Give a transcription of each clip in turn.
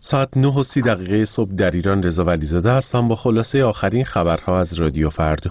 ساعت 9:30 صبح در ایران. رضا ولیزاده هستم با خلاصه آخرین خبرها از رادیو فردا.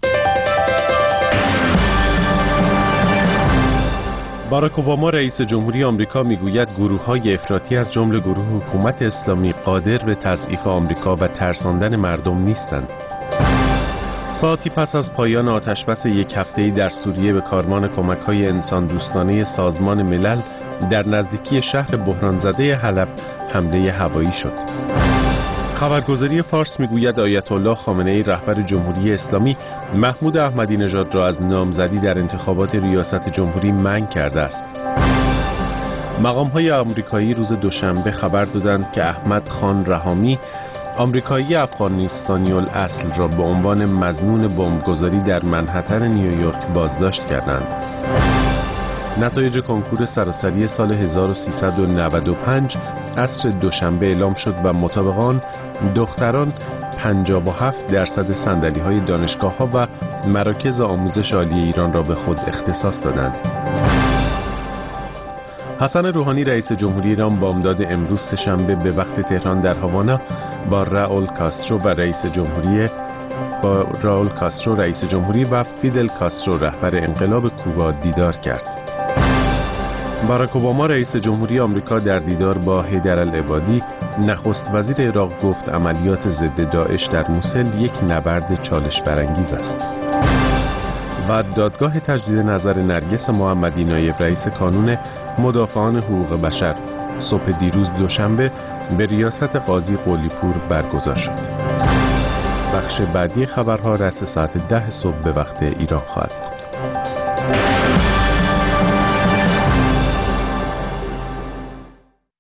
باراک اوباما رئیس جمهوری آمریکا میگوید گروه‌های افراطی از جمله گروه حکومت اسلامی قادر به تضعیف آمریکا و ترساندن مردم نیستند. ساعتی پس از پایان آتشبس یک هفته‌ای در سوریه به کاروان کمک‌های انسان دوستانه سازمان ملل در نزدیکی شهر بحران زده حلب حمله هوایی شد. خبرگزاری فارس میگوید آیت الله خامنه‌ای رهبر جمهوری اسلامی محمود احمدی نژاد را از نامزدی در انتخابات ریاست جمهوری منع کرده است. مقام‌های آمریکایی روز دوشنبه خبر دادند که احمد خان رحامی آمریکایی افغانستانی الاصل را به عنوان مظنون بمبگذاری در منهتن نیویورک بازداشت کردند. نتایج کنکور سراسری سال 1395 عصر دوشنبه اعلام شد و مطابق آن دختران 57% صندلی‌های دانشگاه‌ها و مراکز آموزش عالی ایران را به خود اختصاص دادند. حسن روحانی رئیس جمهوری ایران بامداد امروز سه‌شنبه به وقت تهران در هاوانا با راول کاسترو رئیس جمهوری و فیدل کاسترو رهبر انقلاب کوبا دیدار کرد. باراک اوباما رئیس جمهوری آمریکا در دیدار با حیدرالعبادی نخست وزیر عراق گفت عملیات ضد داعش در موسل یک نبرد چالش برانگیز است. و دادگاه تجدید نظر نرگس محمدی نایب رئیس کانون مدافعان حقوق بشر صبح دیروز دوشنبه به ریاست قاضی قلی‌پور برگزار شد. بخش بعدی خبرها رأس ساعت 10 صبح به وقت ایران خواهد بود.